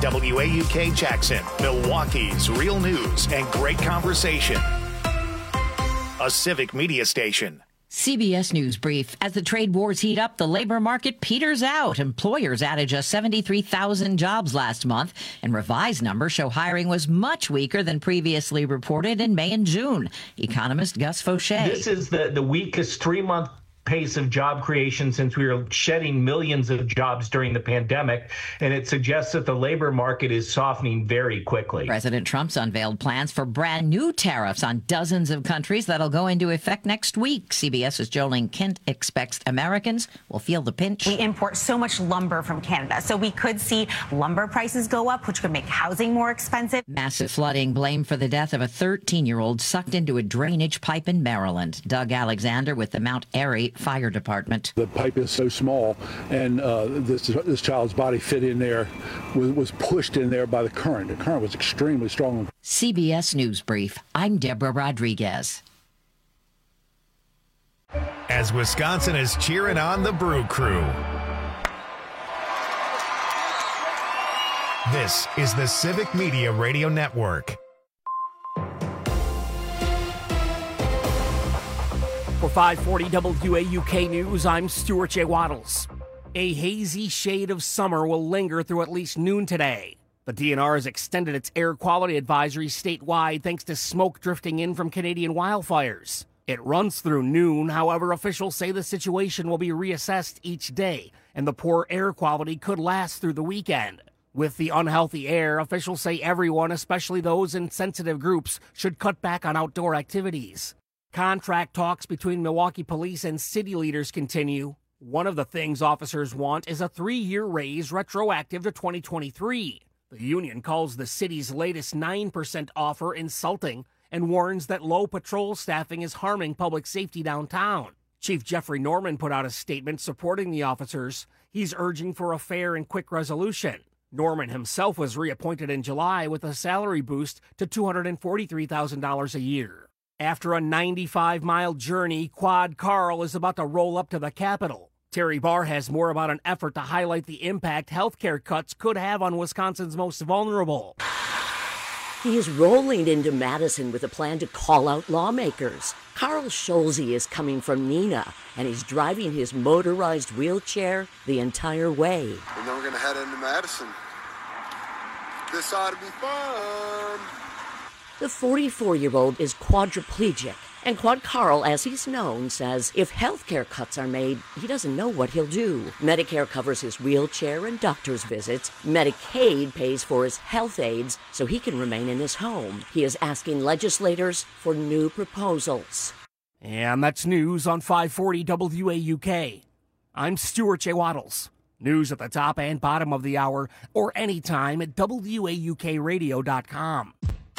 WAUK Jackson, Milwaukee's real news and great conversation. A civic media station. CBS News Brief. As the trade wars heat up, the labor market peters out. Employers added just 73,000 jobs last month, and revised numbers show hiring was much weaker than previously reported in May and June. Economist Gus Fauché. This is the weakest 3-month pace of job creation since we were shedding millions of jobs during the pandemic, and it suggests that the labor market is softening very quickly. President Trump's unveiled plans for brand new tariffs on dozens of countries that'll go into effect next week. CBS's Jolene Kent expects Americans will feel the pinch. We import so much lumber from Canada, so we could see lumber prices go up, which could make housing more expensive. Massive flooding blamed for the death of a 13-year-old sucked into a drainage pipe in Maryland. Doug Alexander with the Mount Airy Fire Department. The pipe is so small, and this child's body fit in there, was pushed in there by the current. The current was extremely strong. CBS News Brief. I'm Deborah Rodriguez. As Wisconsin is cheering on the Brew Crew. This is the Civic Media Radio Network. For 540 WAUK News, I'm Stuart J. Waddles. A hazy shade of summer will linger through at least noon today. The DNR has extended its air quality advisory statewide thanks to smoke drifting in from Canadian wildfires. It runs through noon, however, officials say the situation will be reassessed each day, and the poor air quality could last through the weekend. With the unhealthy air, officials say everyone, especially those in sensitive groups, should cut back on outdoor activities. Contract talks between Milwaukee police and city leaders continue. One of the things officers want is a 3-year raise retroactive to 2023. The union calls the city's latest 9% offer insulting and warns that low patrol staffing is harming public safety downtown. Chief Jeffrey Norman put out a statement supporting the officers. He's urging for a fair and quick resolution. Norman himself was reappointed in July with a salary boost to $243,000 a year. After a 95-mile journey, Quad Carl is about to roll up to the Capitol. Terry Barr has more about an effort to highlight the impact healthcare cuts could have on Wisconsin's most vulnerable. He is rolling into Madison with a plan to call out lawmakers. Carl Scholze is coming from Neenah, and he's driving his motorized wheelchair the entire way. And then we're going to head into Madison. This ought to be fun. The 44-year-old is quadriplegic, and Quad Carl, as he's known, says if healthcare cuts are made, he doesn't know what he'll do. Medicare covers his wheelchair and doctor's visits. Medicaid pays for his health aides so he can remain in his home. He is asking legislators for new proposals. And that's news on 540 WAUK. I'm Stuart J. Waddles. News at the top and bottom of the hour or anytime at WAUKradio.com.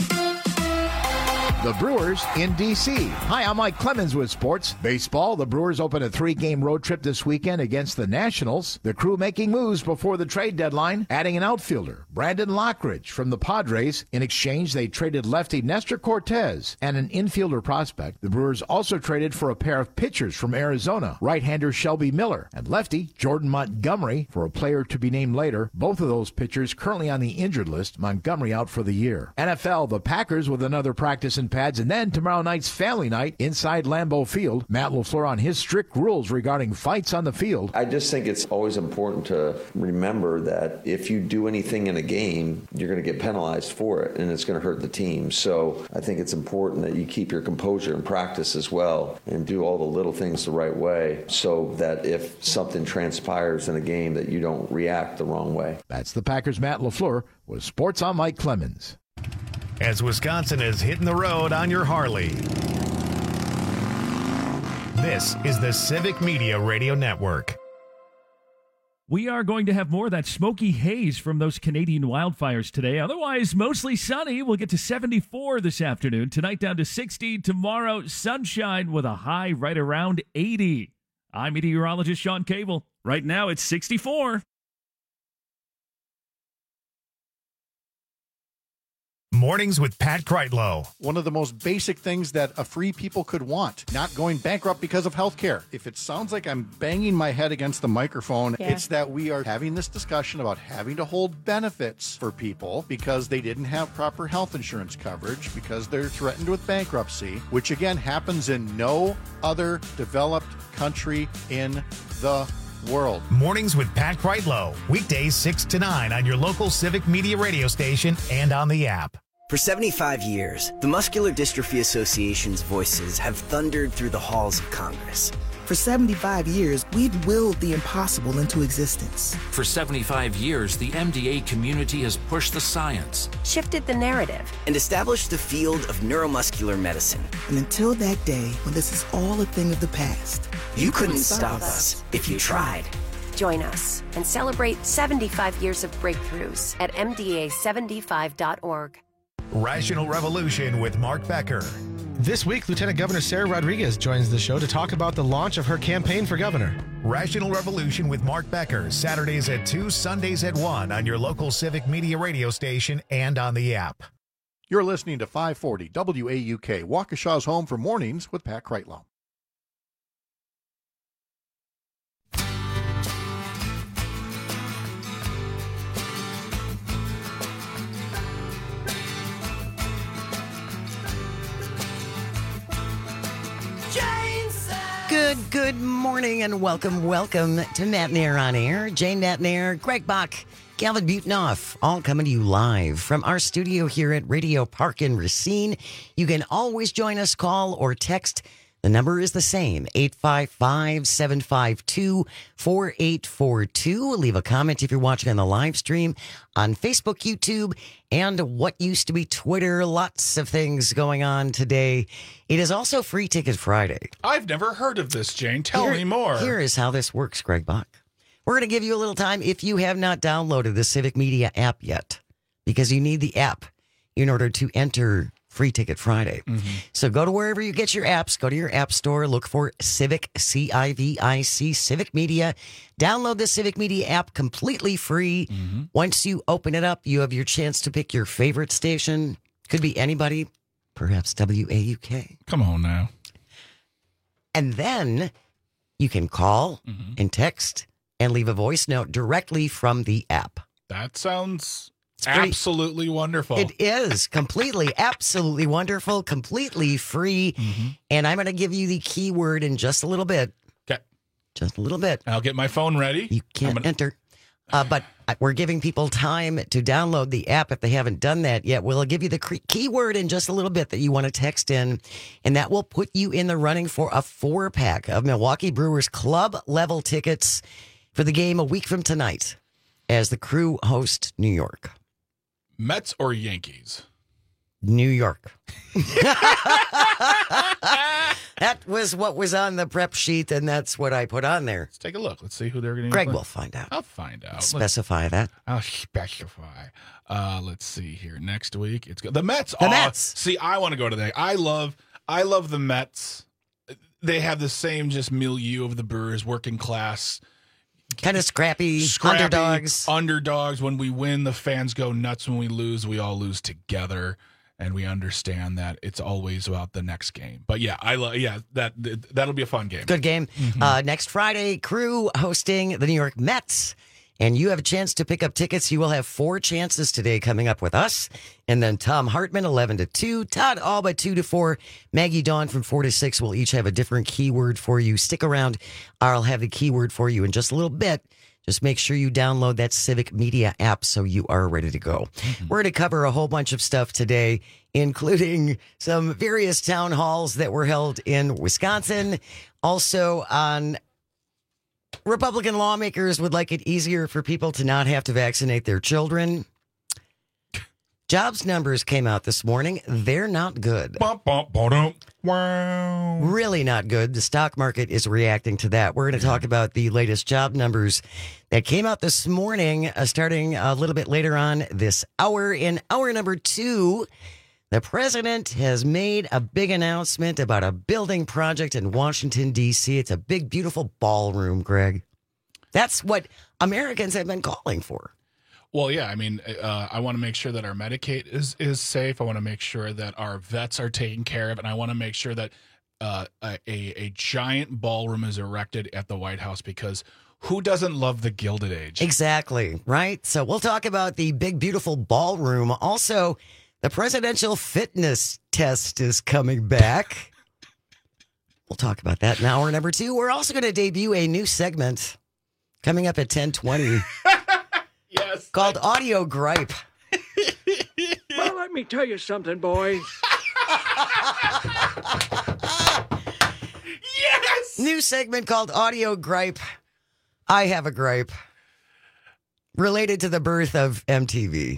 The Brewers in D.C. Hi, I'm Mike Clemens with Sports. Baseball, the Brewers open a 3-game road trip this weekend against the Nationals. The crew making moves before the trade deadline, adding an outfielder, Brandon Lockridge from the Padres. In exchange, they traded lefty Nestor Cortez and an infielder prospect. The Brewers also traded for a pair of pitchers from Arizona, right-hander Shelby Miller and lefty Jordan Montgomery for a player to be named later. Both of those pitchers currently on the injured list, Montgomery out for the year. NFL, the Packers with another practice in pads, and then tomorrow night's family night inside Lambeau Field. Matt LaFleur on his strict rules regarding fights on the field. I just think it's always important to remember that if you do anything in a game, you're going to get penalized for it, and it's going to hurt the team. So I think it's important that you keep your composure in practice as well and do all the little things the right way so that if something transpires in a game that you don't react the wrong way. That's the Packers' Matt LaFleur with Sports on Mike Clemens. As Wisconsin is hitting the road on your Harley. This is the Civic Media Radio Network. We are going to have more of that smoky haze from those Canadian wildfires today. Otherwise, mostly sunny. We'll get to 74 this afternoon. Tonight down to 60. Tomorrow, sunshine with a high right around 80. I'm meteorologist Sean Cable. Right now, it's 64. Mornings with Pat Kreitlow. One of the most basic things that a free people could want, not going bankrupt because of health care. If it sounds like I'm banging my head against the microphone, it's that we are having this discussion about having to hold benefits for people because they didn't have proper health insurance coverage, because they're threatened with bankruptcy, which again happens in no other developed country in the world. Mornings with Pat Kreitlow. Weekdays 6 to 9 on your local Civic Media radio station and on the app. For 75 years, the Muscular Dystrophy Association's voices have thundered through the halls of Congress. For 75 years, we've willed the impossible into existence. For 75 years, the MDA community has pushed the science, shifted the narrative, and established the field of neuromuscular medicine. And until that day, when this is all a thing of the past, you couldn't stop us if you tried. Join us and celebrate 75 years of breakthroughs at MDA75.org. Rational Revolution with Mark Becker. This week, Lieutenant Governor Sarah Rodriguez joins the show to talk about the launch of her campaign for governor. Rational Revolution with Mark Becker, Saturdays at 2, Sundays at 1 on your local Civic Media radio station and on the app. You're listening to 540 WAUK, Waukesha's home for mornings with Pat Kreitlow. Good morning and welcome to Nat and Air on Air. Jane Nat and Air, Greg Bach, Calvin Butenoff, all coming to you live from our studio here at Radio Park in Racine. You can always join us, call or text. The number is the same, 855-752-4842. Leave a comment if you're watching on the live stream on Facebook, YouTube, and what used to be Twitter. Lots of things going on today. It is also Free Ticket Friday. I've never heard of this, Jane. Tell me more. Here is how this works, Greg Bach. We're going to give you a little time if you have not downloaded the Civic Media app yet, because you need the app in order to enter Free Ticket Friday. Mm-hmm. So go to wherever you get your apps. Go to your app store. Look for Civic, C-I-V-I-C, Civic Media. Download the Civic Media app completely free. Mm-hmm. Once you open it up, you have your chance to pick your favorite station. Could be anybody, perhaps WAUK. Come on now. And then you can call and text and leave a voice note directly from the app. That sounds absolutely wonderful. It is completely, absolutely wonderful, completely free. Mm-hmm. And I'm going to give you the keyword in just a little bit. Okay. Just a little bit. I'll get my phone ready. You can't enter. But we're giving people time to download the app if they haven't done that yet. We'll give you the keyword in just a little bit that you want to text in, and that will put you in the running for a 4-pack of Milwaukee Brewers club level tickets for the game a week from tonight as the Crew host New York. Mets or Yankees? New York. That was what was on the prep sheet, and that's what I put on there. Let's take a look. Let's see who they're going to Greg play. will find out. I'll find out. Specify that. I'll specify. Let's see here. Next week, it's the Mets. Mets. See, I want to go to that. I love the Mets. They have the same just milieu of the Brewers, working class. Kind of scrappy underdogs. When we win, the fans go nuts. When we lose, we all lose together, and we understand that it's always about the next game. But yeah, that'll be a fun game. Good game. Mm-hmm. Next Friday, Crew hosting the New York Mets, and you have a chance to pick up tickets. You will have 4 chances today coming up with us, and then Tom Hartman 11 to 2, Todd Alba 2 to 4, Maggie Dawn from 4 to 6 will each have a different keyword for you. Stick around. I'll have the keyword for you in just a little bit. Just make sure you download that Civic Media app so you are ready to go. Mm-hmm. We're going to cover a whole bunch of stuff today, including some various town halls that were held in Wisconsin. Also on Republican lawmakers would like it easier for people to not have to vaccinate their children. Jobs numbers came out this morning. They're not good. Wow. Really not good. The stock market is reacting to that. We're going to talk about the latest job numbers that came out this morning, starting a little bit later on this hour. In hour number 2, the president has made a big announcement about a building project in Washington, D.C. It's a big, beautiful ballroom, Greg. That's what Americans have been calling for. Well, yeah, I mean, I want to make sure that our Medicaid is safe. I want to make sure that our vets are taken care of, and I want to make sure that a giant ballroom is erected at the White House, because who doesn't love the Gilded Age? Exactly, right? So we'll talk about the big, beautiful ballroom. Also, the presidential fitness test is coming back. We'll talk about that in hour number 2. We're also going to debut a new segment coming up at 10:20. Yes. Called Audio Gripe. Well, let me tell you something, boys. Yes! New segment called Audio Gripe. I have a gripe related to the birth of MTV.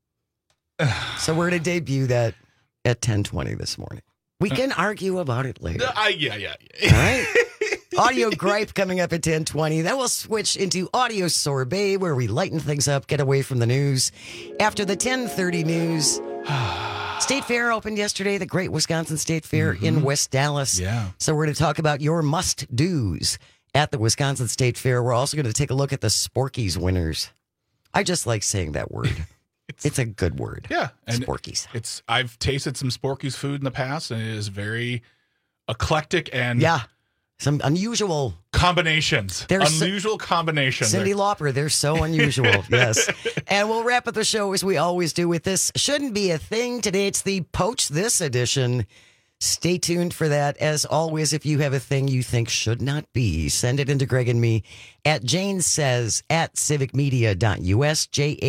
So we're going to debut that at 10:20 this morning. We can argue about it later. Yeah. All right? Audio Gripe coming up at 10:20. Then we'll switch into Audio Sorbet, where we lighten things up, get away from the news. After the 10:30 news, State Fair opened yesterday, the Great Wisconsin State Fair in West Dallas. Yeah. So we're going to talk about your must-dos at the Wisconsin State Fair. We're also going to take a look at the Sporkies winners. I just like saying that word. It's a good word. Yeah. And Sporkies. I've tasted some Sporkies food in the past, and it is very eclectic and some unusual combinations. Unusual combinations. Cyndi Lauper, they're so unusual. Yes. And we'll wrap up the show as we always do with this Shouldn't Be a Thing. Today it's the Poach This edition. Stay tuned for that. As always, if you have a thing you think should not be, send it into Greg and me at janesays at civicmedia.us,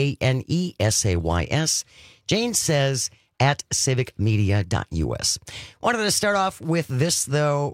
JANESAYS. Jane says at civicmedia.us. Wanted to start off with this, though.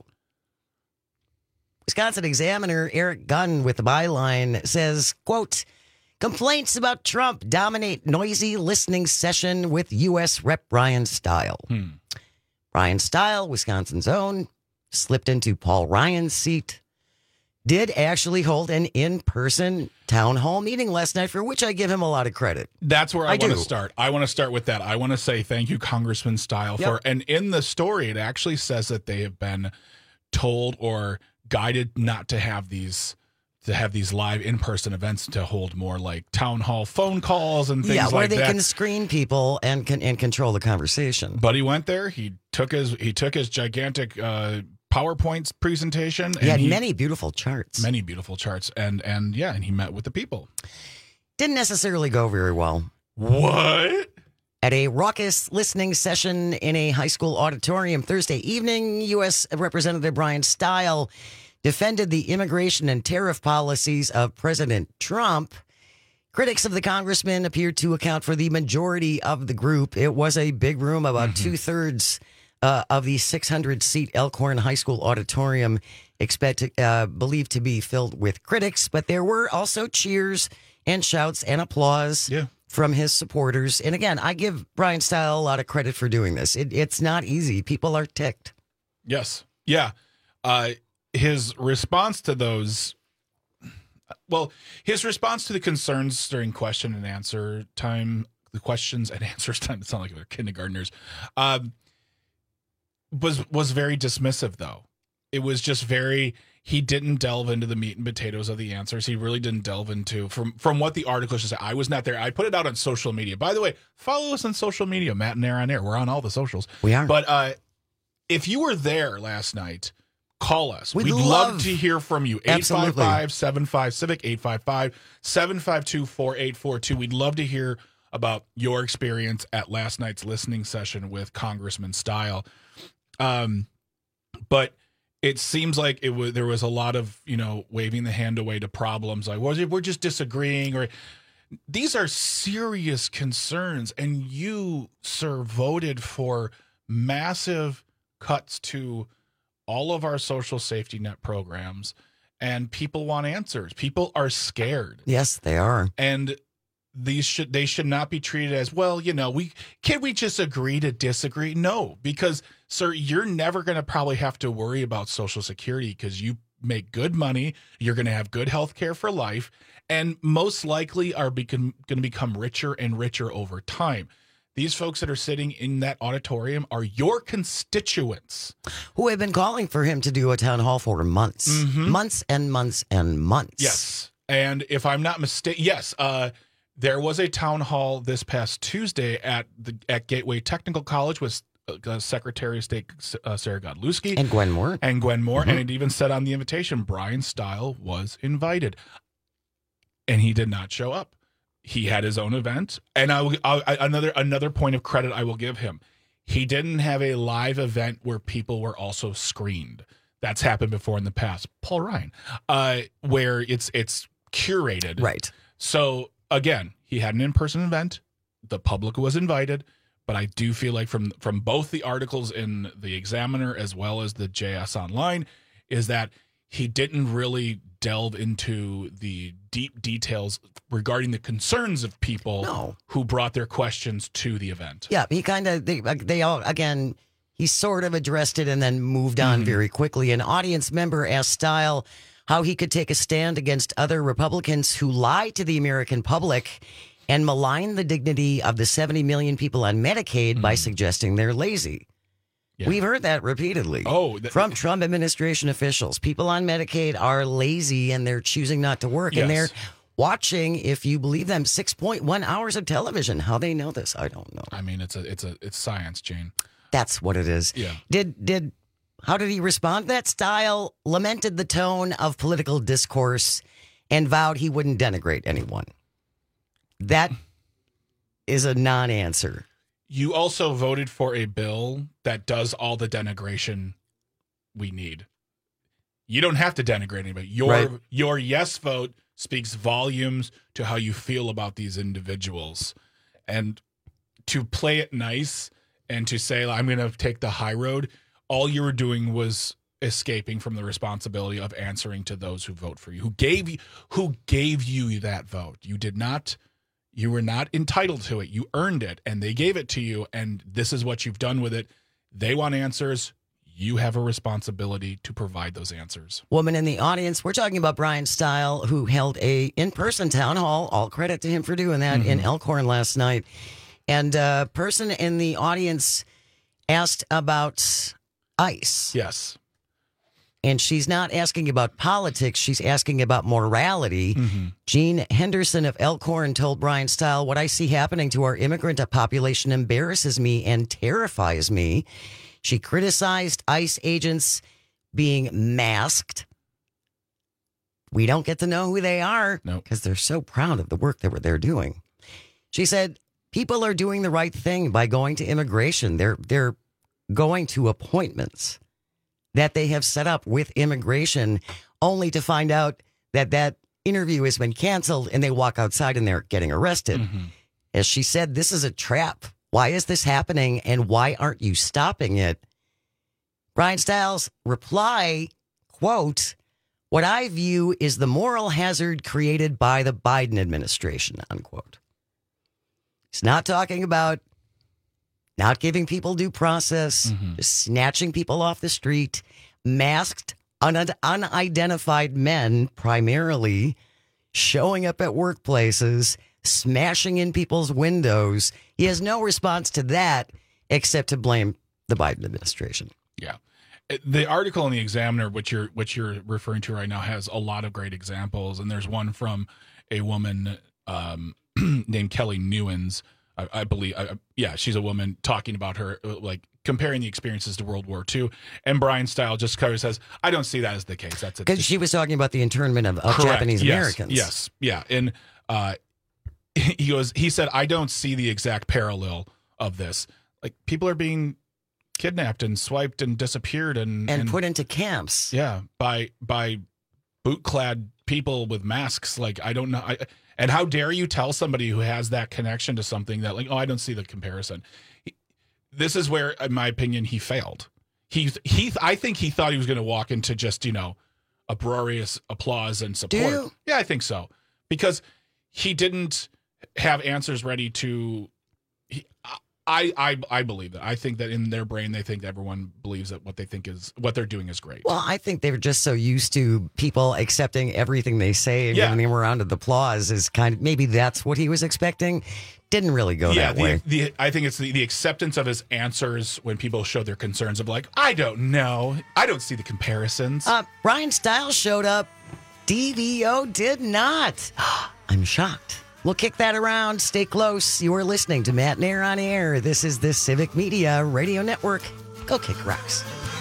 Wisconsin Examiner Eric Gunn with the byline says, quote, complaints about Trump dominate noisy listening session with U.S. Rep. Ryan Steil. Ryan Steil, Wisconsin's own, slipped into Paul Ryan's seat, did actually hold an in-person town hall meeting last night, for which I give him a lot of credit. That's where I want to start. I want to start with that. I want to say thank you, Congressman Steil, for, and in the story, it actually says that they have been told or guided not to have these live in-person events, to hold more like town hall phone calls and things like that. Yeah, where they can screen people and control the conversation. But he went there. He took his gigantic PowerPoint presentation. He had many beautiful charts. Many beautiful charts. And he met with the people. Didn't necessarily go very well. What? At a raucous listening session in a high school auditorium Thursday evening, U.S. Representative Ryan Steil defended the immigration and tariff policies of President Trump. Critics of the congressman appeared to account for the majority of the group. It was a big room, about two-thirds of the 600-seat Elkhorn High School auditorium, believed to be filled with critics, but there were also cheers and shouts and applause from his supporters. And again, I give Ryan Steil a lot of credit for doing this. It's not easy. People are ticked. Yes. Yeah. His response to those, his response to the concerns during question and answer time, the questions and answers time, it sounds like they're kindergartners, was very dismissive, though. It was just he didn't delve into the meat and potatoes of the answers. He really didn't delve into, from what the article should say. I was not there. I put it out on social media. By the way, follow us on social media, Matt and Air on Air. We're on all the socials. We are. But if you were there last night, call us. We'd love to hear from you. 855-75-CIVIC, 855-752-4842. We'd love to hear about your experience at last night's listening session with Congressman Steil. But it seems like there was a lot of, waving the hand away to problems. Like, we're just disagreeing. Or these are serious concerns. And you, sir, voted for massive cuts to all of our social safety net programs, and people want answers. People are scared. Yes, they are. And they should not be treated as, we just agree to disagree? No, because, sir, you're never going to probably have to worry about Social Security, because you make good money. You're going to have good health care for life, and most likely are going to become richer and richer over time. These folks that are sitting in that auditorium are your constituents, who have been calling for him to do a town hall for months, months and months and months. Yes. And if I'm not mistaken, There was a town hall this past Tuesday at Gateway Technical College with Secretary of State Sarah Godlewski and Gwen Moore. And it even said on the invitation, Brian Stile was invited, and he did not show up. He had his own event, and another point of credit I will give him. He didn't have a live event where people were also screened. That's happened before in the past. Paul Ryan, where it's curated, right? So again, he had an in-person event. The public was invited, but I do feel like from both the articles in the Examiner as well as the JS Online is that he didn't really delve into the deep details regarding the concerns of people who brought their questions to the event. Yeah, he kind of, they all, again, he sort of addressed it and then moved on very quickly. An audience member asked Stile how he could take a stand against other Republicans who lie to the American public and malign the dignity of the 70 million people on Medicaid by suggesting they're lazy. Yeah. We've heard that repeatedly from Trump administration officials. People on Medicaid are lazy and they're choosing not to work. Yes. And they're watching, if you believe them, 6.1 hours of television. How they know this, I don't know. I mean, it's science, Jane. That's what it is. Yeah. How did he respond to that? Stile lamented the tone of political discourse and vowed he wouldn't denigrate anyone. That is a non-answer. You also voted for a bill that does all the denigration we need. You don't have to denigrate anybody. Your yes vote speaks volumes to how you feel about these individuals. And to play it nice and to say, I'm going to take the high road, all you were doing was escaping from the responsibility of answering to those who vote for you, who gave you that vote. You were not entitled to it. You earned it, and they gave it to you, and this is what you've done with it. They want answers. You have a responsibility to provide those answers. Woman in the audience, we're talking about Brian Stile, who held a in-person town hall. All credit to him for doing that in Elkhorn last night. And a person in the audience asked about ICE. Yes. And she's not asking about politics. She's asking about morality. Jean Henderson of Elkhorn told Brian Stile, what I see happening to our immigrant population embarrasses me and terrifies me. She criticized ICE agents being masked. We don't get to know who they are because they're so proud of the work that they're doing. She said, people are doing the right thing by going to immigration. They're going to appointments that they have set up with immigration, only to find out that interview has been canceled and they walk outside and they're getting arrested. As she said, this is a trap. Why is this happening and why aren't you stopping it? Brian Stile's reply, quote, what I view is the moral hazard created by the Biden administration, unquote. He's not talking about not giving people due process, just snatching people off the street, masked, unidentified men primarily, showing up at workplaces, smashing in people's windows. He has no response to that except to blame the Biden administration. Yeah. The article in the Examiner, which you're referring to right now, has a lot of great examples. And there's one from a woman named Kelly Newens. I believe, she's a woman talking about her, like comparing the experiences to World War II. And Brian Stile just says, I don't see that as the case. That's because she was talking about the internment of Japanese Americans. Yes. Yeah. And he said, I don't see the exact parallel of this. Like people are being kidnapped and swiped and disappeared and put into camps. Yeah. By boot-clad people with masks. Like, I don't know. And how dare you tell somebody who has that connection to something that, like, I don't see the comparison. This is where, in my opinion, he failed. I think he thought he was going to walk into just, uproarious applause and support. Do you? Yeah, I think so. Because he didn't have answers ready to. I believe that. I think that in their brain, they think that everyone believes that what they're doing is great. Well, I think they're just so used to people accepting everything they say and giving them a round of applause is maybe that's what he was expecting. Didn't really go that way. I think it's the acceptance of his answers when people show their concerns of like, I don't know. I don't see the comparisons. Brian Stile showed up. DVO did not. I'm shocked. We'll kick that around. Stay close. You are listening to Matt Nair on Air. This is the Civic Media Radio Network. Go Kick Rocks.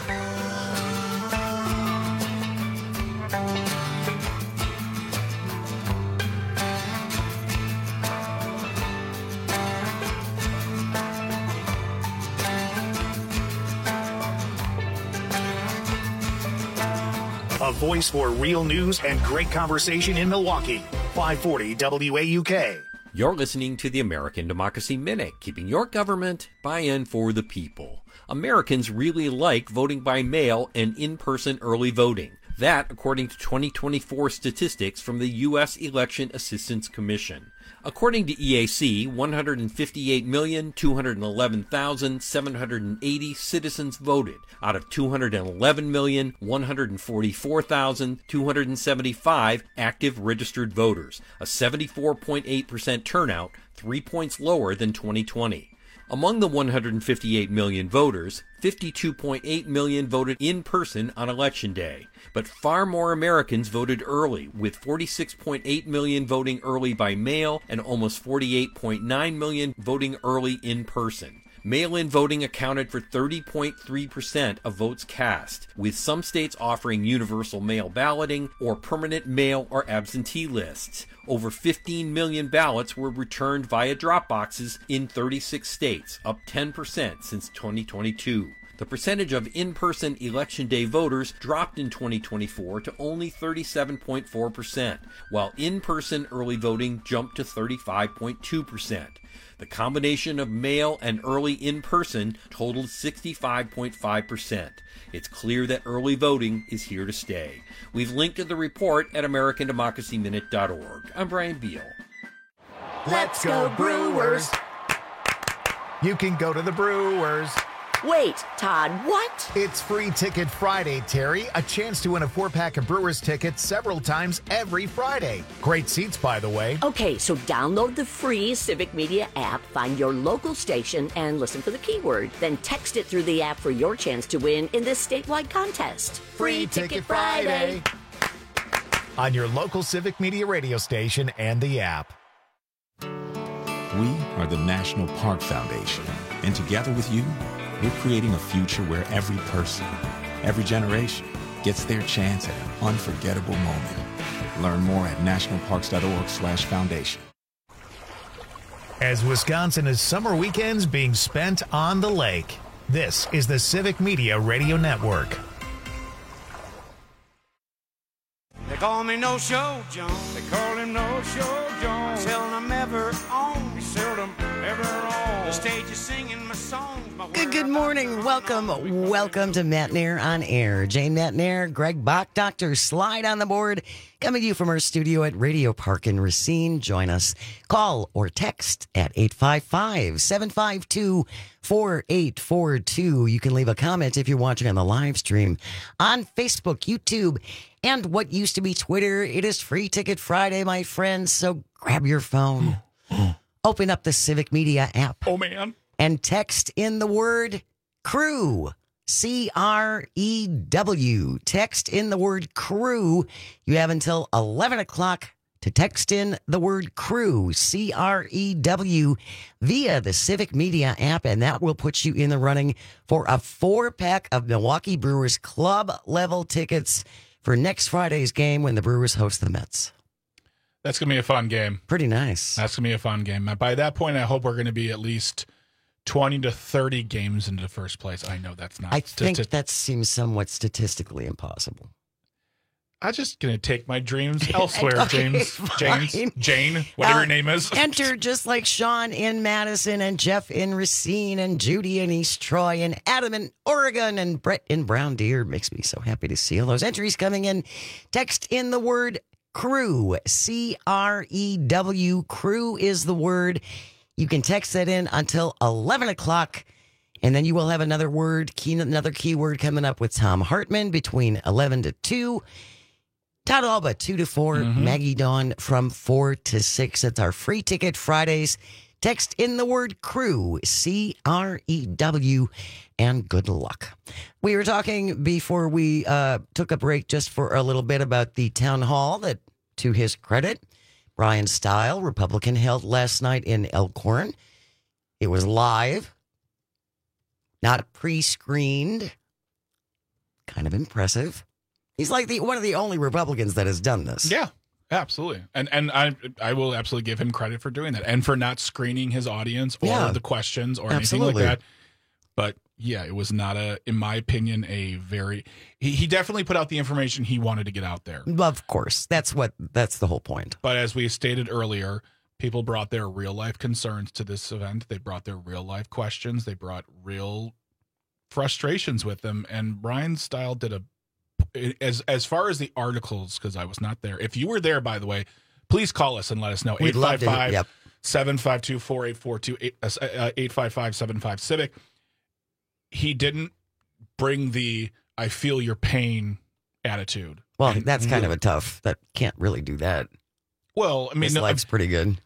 A voice for real news and great conversation in Milwaukee. 540 WAUK. You're listening to the American Democracy Minute, keeping your government by and for the people. Americans really like voting by mail and in-person early voting. That, according to 2024 statistics from the U.S. Election Assistance Commission. According to EAC, 158,211,780 citizens voted out of 211,144,275 active registered voters, a 74.8% turnout, 3 points lower than 2020. Among the 158 million voters, 52.8 million voted in person on Election Day. But far more Americans voted early, with 46.8 million voting early by mail and almost 48.9 million voting early in person. Mail-in voting accounted for 30.3% of votes cast, with some states offering universal mail balloting or permanent mail or absentee lists. Over 15 million ballots were returned via drop boxes in 36 states, up 10% since 2022. The percentage of in-person Election Day voters dropped in 2024 to only 37.4%, while in-person early voting jumped to 35.2%. The combination of mail and early in-person totaled 65.5%. It's clear that early voting is here to stay. We've linked to the report at AmericanDemocracyMinute.org. I'm Brian Beal. Let's go Brewers! You can go to the Brewers. Wait, Todd, what? It's Free Ticket Friday, Terry. A chance to win a 4-pack of Brewers tickets several times every Friday. Great seats, by the way. Okay, so download the free Civic Media app, find your local station, and listen for the keyword. Then text it through the app for your chance to win in this statewide contest. Free Ticket Friday! On your local Civic Media radio station and the app. We are the National Park Foundation, and together with you, we're creating a future where every person, every generation, gets their chance at an unforgettable moment. Learn more at nationalparks.org/foundation. As Wisconsin is summer weekends being spent on the lake, this is the Civic Media Radio Network. They call me No Show Jones. They call him No Show Jones. Seldom ever on. Seldom ever on. The stage is singing my songs. Good morning. Welcome to Matt Nair on Air. Jane Matt Nair, Greg Bach, Dr. Slide on the board. Coming to you from our studio at Radio Park in Racine. Join us. Call or text at 855-752-4842. You can leave a comment if you're watching on the live stream on Facebook, YouTube, and what used to be Twitter. It is Free Ticket Friday, my friends, so grab your phone. Open up the Civic Media app. Oh, man. And text in the word CREW. CREW. Text in the word CREW. You have until 11 o'clock to text in the word CREW, CREW, via the Civic Media app, and that will put you in the running for a 4-pack of Milwaukee Brewers club-level tickets for next Friday's game when the Brewers host the Mets. That's going to be a fun game. Pretty nice. That's going to be a fun game. By that point, I hope we're going to be at least 20 to 30 games into first place. I know that's not. I think that seems somewhat statistically impossible. I'm just going to take my dreams elsewhere, Okay, Jane, whatever your name is. Enter just like Sean in Madison and Jeff in Racine and Judy in East Troy and Adam in Oregon and Brett in Brown Deer. Makes me so happy to see all those entries coming in. Text in the word CREW, CREW. CREW is the word. You can text that in until 11 o'clock, and then you will have another keyword coming up with Tom Hartman between 11 to 2. Todd Alba, 2 to 4. Maggie Dawn from 4 to 6. It's our Free Ticket Fridays. Text in the word CREW, CREW, and good luck. We were talking before we took a break just for a little bit about the town hall that, to his credit, Brian Style, Republican, held last night in Elkhorn. It was live, not pre-screened. Kind of impressive. He's like one of the only Republicans that has done this. Yeah, absolutely. And I will absolutely give him credit for doing that and for not screening his audience or the questions or anything like that. But yeah, it was not in my opinion, he definitely put out the information he wanted to get out there. Of course. That's the whole point. But as we stated earlier, people brought their real life concerns to this event. They brought their real life questions. They brought real frustrations with them. And Brian Style did as far as the articles, because I was not there. If you were there, by the way, please call us and let us know. 855-752-4842, 855-75-CIVIC. He didn't bring the "I feel your pain" attitude. Well, that's kind of a tough. That can't really do that. Well, I mean, his life's pretty good.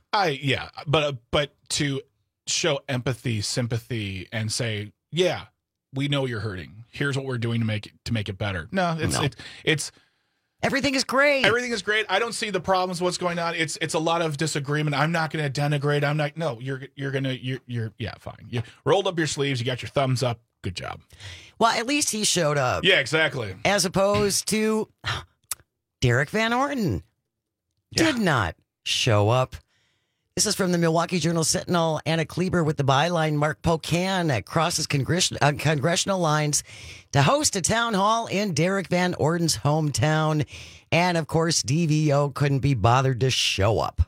But to show empathy, sympathy, and say, yeah, we know you're hurting. Here's what we're doing to make it better. No, it's everything is great. Everything is great. I don't see the problems. What's going on? It's a lot of disagreement. I'm not going to denigrate. I'm not. No, you're fine. You rolled up your sleeves. You got your thumbs up. Good job. Well, at least he showed up. Yeah, exactly. As opposed to Derek Van Orden did not show up. This is from the Milwaukee Journal-Sentinel. Anna Kleber with the byline. Mark Pocan crosses congressional lines to host a town hall in Derek Van Orden's hometown. And, of course, DVO couldn't be bothered to show up.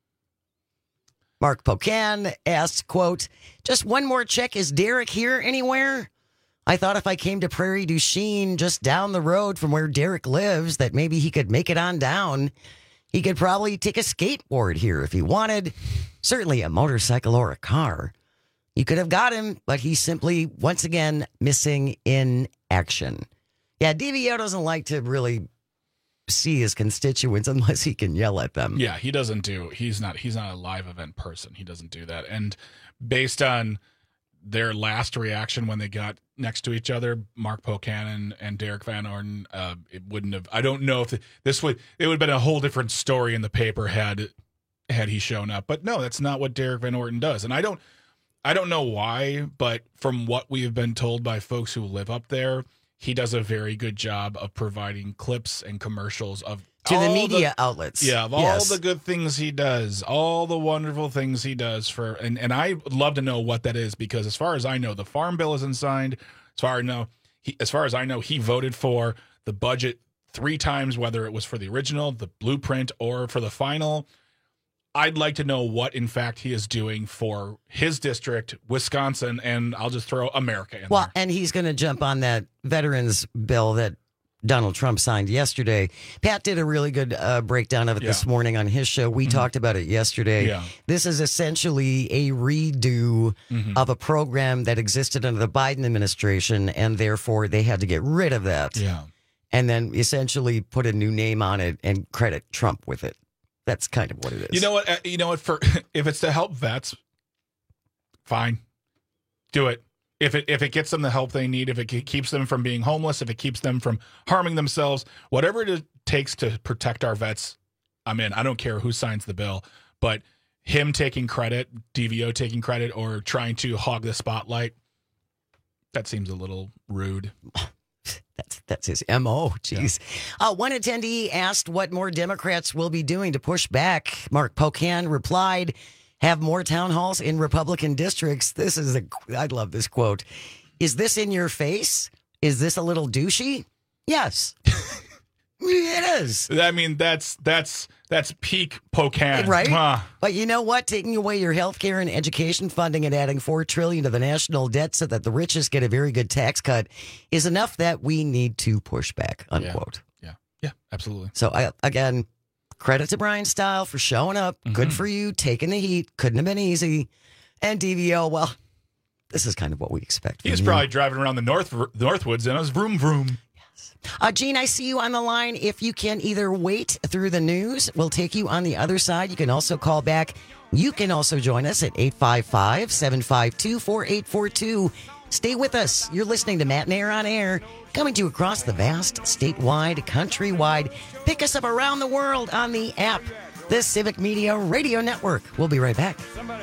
Mark Pocan asked, quote, "Just one more check. Is Derek here anywhere? I thought if I came to Prairie du Chien, just down the road from where Derek lives, that maybe he could make it on down. He could probably take a skateboard here if he wanted. Certainly a motorcycle or a car. You could have got him, but he's simply, once again, missing in action." Yeah, DVO doesn't like to really see his constituents unless he can yell at them. Yeah, he's not a live event person. He doesn't do that. And based on their last reaction when they got next to each other, Mark Pocan and Derek Van Orden, it wouldn't have. I don't know if it would have been a whole different story in the paper had he shown up. But no, that's not what Derek Van Orden does. And I don't know why, but from what we have been told by folks who live up there, he does a very good job of providing clips and commercials to the media outlets. Yeah, of all the good things he does, all the wonderful things he does and I would love to know what that is, because as far as I know, the Farm Bill isn't signed. As far as I know, he voted for the budget 3 times, whether it was for the original, the blueprint, or for the final. I'd like to know what, in fact, he is doing for his district, Wisconsin, and I'll just throw America in there. Well, and he's going to jump on that veterans bill that Donald Trump signed yesterday. Pat did a really good breakdown of it this morning on his show. We talked about it yesterday. Yeah. This is essentially a redo of a program that existed under the Biden administration, and therefore they had to get rid of that. Yeah. And then essentially put a new name on it and credit Trump with it. That's kind of what it is. You know what? If it's to help vets, fine, do it. If it gets them the help they need, if it keeps them from being homeless, if it keeps them from harming themselves, whatever it takes to protect our vets, I'm in. I don't care who signs the bill, but him taking credit, DVO taking credit, or trying to hog the spotlight, that seems a little rude. That's his MO. Jeez. Yeah. One attendee asked what more Democrats will be doing to push back. Mark Pocan replied, "Have more town halls in Republican districts." I love this quote. "Is this in your face? Is this a little douchey?" Yes. It is. I mean, that's peak Pocan. Right? But you know what? Taking away your health care and education funding and adding $4 trillion to the national debt so that the richest get a very good tax cut is enough that we need to push back, unquote. Yeah, absolutely. So, again, credit to Brian Style for showing up. Good for you, taking the heat. Couldn't have been easy. And DVO, well, this is kind of what we expect. He was probably driving around the Northwoods and it was vroom, vroom. Gene, I see you on the line. If you can either wait through the news, we'll take you on the other side. You can also call back. You can also join us at 855-752-4842. Stay with us. You're listening to Matt and Air on Air, coming to you across the vast, statewide, countrywide. Pick us up around the world on the app the Civic Media Radio Network. We'll be right back. Somebody,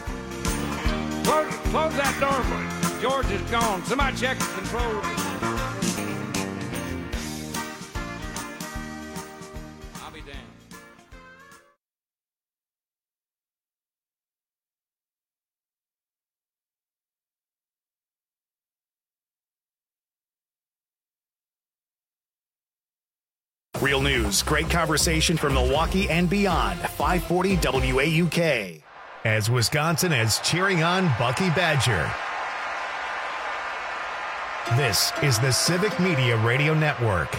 close that door, please. George is gone. Somebody check the controls. I'll be damned. Real news, great conversation from Milwaukee and beyond. 540 WAUK. As Wisconsin is cheering on Bucky Badger. This is the Civic Media Radio Network.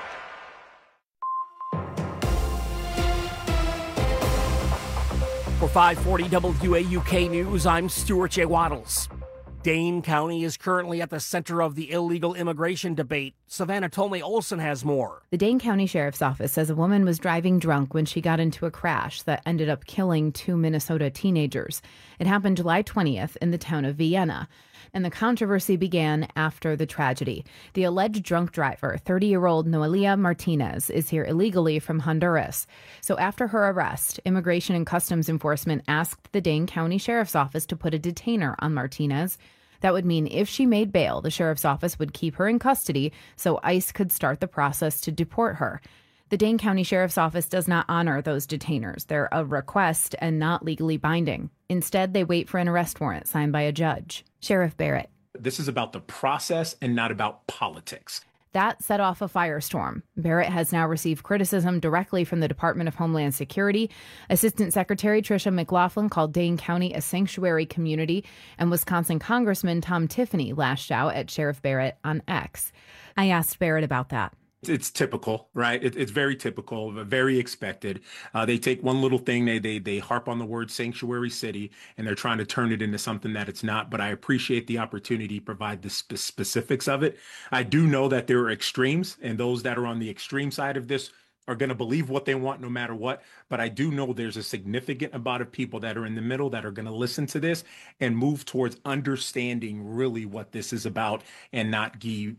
For 540 WAUK News, I'm Stuart J. Waddles. Dane County is currently at the center of the illegal immigration debate. Savannah Tolme Olson has more. The Dane County Sheriff's Office says a woman was driving drunk when she got into a crash that ended up killing 2 Minnesota teenagers. It happened July 20th in the town of Vienna, and the controversy began after the tragedy. The alleged drunk driver, 30-year-old Noelia Martinez, is here illegally from Honduras. So after her arrest, Immigration and Customs Enforcement asked the Dane County Sheriff's Office to put a detainer on Martinez. That would mean if she made bail, the sheriff's office would keep her in custody so ICE could start the process to deport her. The Dane County Sheriff's Office does not honor those detainers. They're a request and not legally binding. Instead, they wait for an arrest warrant signed by a judge. Sheriff Barrett. This is about the process and not about politics. That set off a firestorm. Barrett has now received criticism directly from the Department of Homeland Security. Assistant Secretary Tricia McLaughlin called Dane County a sanctuary community, and Wisconsin Congressman Tom Tiffany lashed out at Sheriff Barrett on X. I asked Barrett about that. It's typical, right? It's very typical, very expected. They take one little thing, they harp on the word sanctuary city, and they're trying to turn it into something that it's not. But I appreciate the opportunity to provide the specifics of it. I do know that there are extremes, and those that are on the extreme side of this are going to believe what they want no matter what. But I do know there's a significant amount of people that are in the middle that are going to listen to this and move towards understanding really what this is about and not be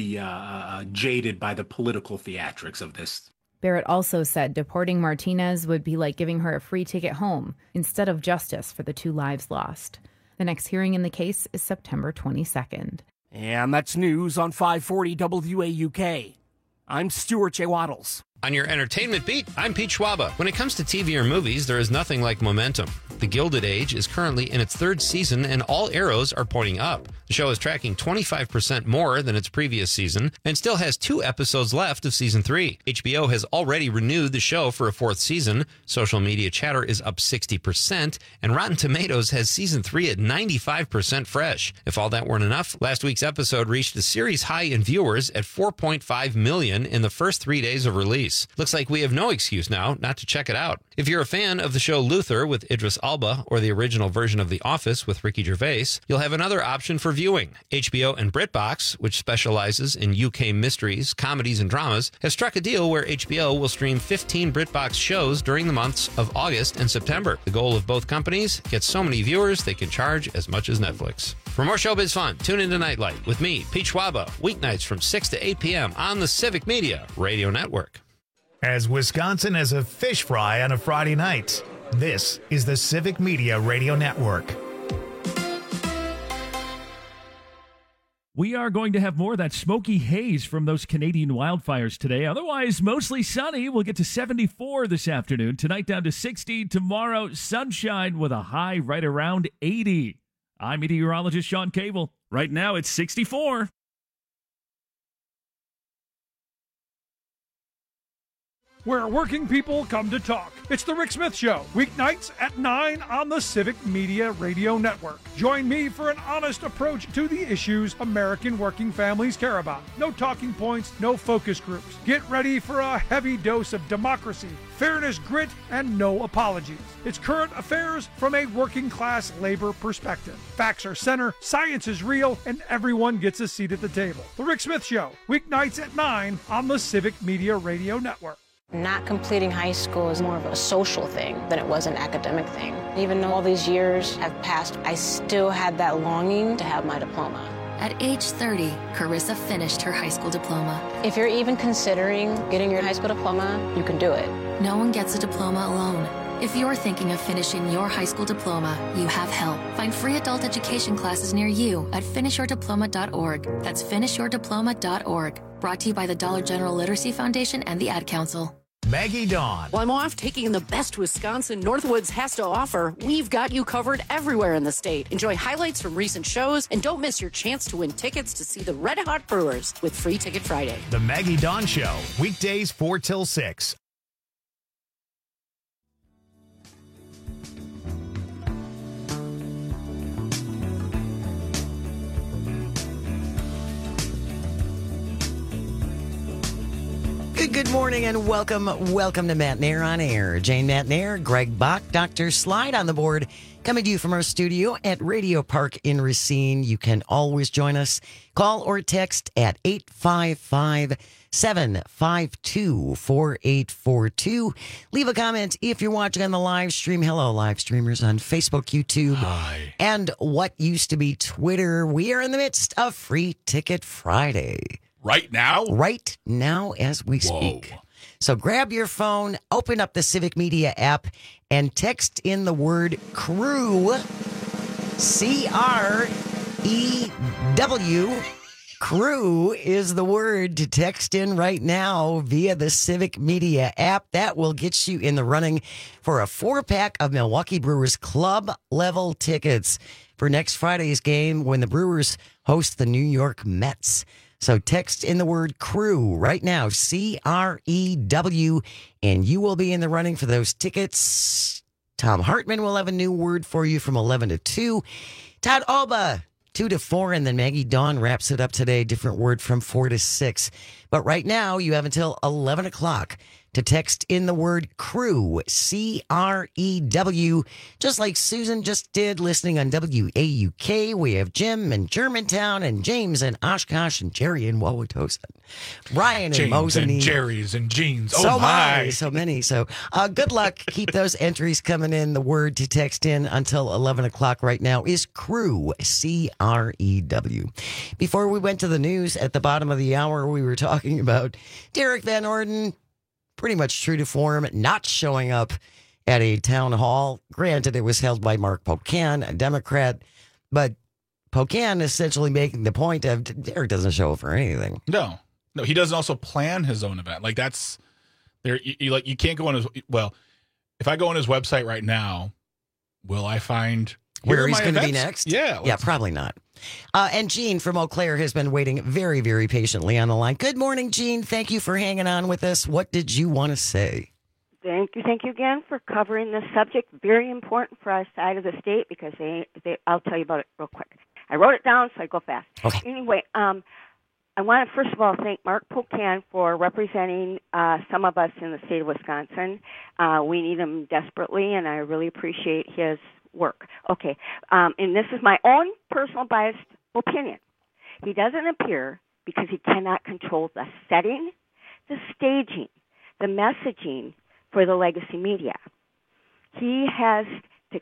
jaded by the political theatrics of this. Barrett also said deporting Martinez would be like giving her a free ticket home instead of justice for the 2 lives lost. The next hearing in the case is September 22nd. And that's news on 540 WAUK. I'm Stuart J. Waddles. On your entertainment beat, I'm Pete Schwaba. When it comes to TV or movies, there is nothing like momentum. The Gilded Age is currently in its 3rd season, and all arrows are pointing up. The show is tracking 25% more than its previous season, and still has 2 episodes left of season 3. HBO has already renewed the show for a 4th season. Social media chatter is up 60%, and Rotten Tomatoes has season 3 at 95% fresh. If all that weren't enough, last week's episode reached a series high in viewers at 4.5 million in the first 3 days of release. Looks like we have no excuse now not to check it out. If you're a fan of the show Luther with Idris Elba or the original version of The Office with Ricky Gervais, you'll have another option for viewing. HBO and BritBox, which specializes in UK mysteries, comedies, and dramas, has struck a deal where HBO will stream 15 BritBox shows during the months of August and September. The goal of both companies: get so many viewers they can charge as much as Netflix. For more showbiz fun, tune into Nightlight with me, Pete Schwaba, weeknights from 6 to 8 p.m. on the Civic Media Radio Network. As Wisconsin has a fish fry on a Friday night, this is the Civic Media Radio Network. We are going to have more of that smoky haze from those Canadian wildfires today. Otherwise, mostly sunny. We'll get to 74 this afternoon. Tonight down to 60. Tomorrow, sunshine with a high right around 80. I'm meteorologist Sean Cable. Right now, it's 64. Where working people come to talk. It's the Rick Smith Show, weeknights at 9 on the Civic Media Radio Network. Join me for an honest approach to the issues American working families care about. No talking points, no focus groups. Get ready for a heavy dose of democracy, fairness, grit, and no apologies. It's current affairs from a working class labor perspective. Facts are center, science is real, and everyone gets a seat at the table. The Rick Smith Show, weeknights at 9 on the Civic Media Radio Network. Not completing high school is more of a social thing than it was an academic thing. Even though all these years have passed, I still had that longing to have my diploma. At age 30, Carissa finished her high school diploma. If you're even considering getting your high school diploma, you can do it. no one gets a diploma alone. If you're thinking of finishing your high school diploma, you have help. Find free adult education classes near you at finishyourdiploma.org. That's finishyourdiploma.org. Brought to you by the Dollar General Literacy Foundation and the Ad Council. Maggie Dawn. While I'm off taking the best Wisconsin Northwoods has to offer, we've got you covered everywhere in the state. Enjoy highlights from recent shows and don't miss your chance to win tickets to see the Red Hot Brewers with Free Ticket Friday. The Maggie Dawn Show, weekdays 4 till 6. Good morning and welcome to Matt Nair on Air. Jane Matt Nair, Greg Bach, Dr. Slide on the board, coming to you from our studio at Radio Park in Racine. You can always join us. Call or text at 855-752-4842. Leave a comment if you're watching on the live stream. Hello, live streamers on Facebook, YouTube, and what used to be Twitter. We are in the midst of Free Ticket Friday. Right now? Right now as we speak. So grab your phone, open up the Civic Media app, and text in the word CREW, C-R-E-W. CREW is the word to text in right now via the Civic Media app. That will get you in the running for a 4-pack of Milwaukee Brewers club-level tickets for next Friday's game when the Brewers host the New York Mets. So text in the word CREW right now, C-R-E-W, and you will be in the running for those tickets. Tom Hartman will have a new word for you from 11 to 2. Todd Alba, 2 to 4, and then Maggie Dawn wraps it up today, different word from 4 to 6. But right now, you have until 11 o'clock to text in the word CREW, C-R-E-W, just like Susan just did listening on WAUK. We have Jim in Germantown and James in Oshkosh and Jerry in Wauwatosa. Ryan in Mosinee. And Jerry's and Jeans. So many. So good luck. Keep those entries coming in. The word to text in until 11 o'clock right now is CREW, C-R-E-W. Before we went to the news at the bottom of the hour, we were talking about Derek Van Orden, pretty much true to form, not showing up at a town hall. Granted, it was held by Mark Pocan, a Democrat, but Pocan essentially making the point of Derek doesn't show up for anything. No, he doesn't also plan his own event. Like that's there. You can't go on his. Well, if I go on his website right now, will I find where he's going to be next? Yeah, probably not. And Jean from Eau Claire has been waiting very, very patiently on the line. Good morning, Jean. Thank you for hanging on with us. What did you want to say? Thank you again for covering this subject. Very important for our side of the state because I'll tell you about it real quick. I wrote it down, so I go fast. Okay. Anyway, I want to first of all thank Mark Pocan for representing some of us in the state of Wisconsin. We need him desperately, and I really appreciate his work. Okay, and this is my own personal biased opinion. He doesn't appear because he cannot control the setting, the staging, the messaging for the legacy media. He has to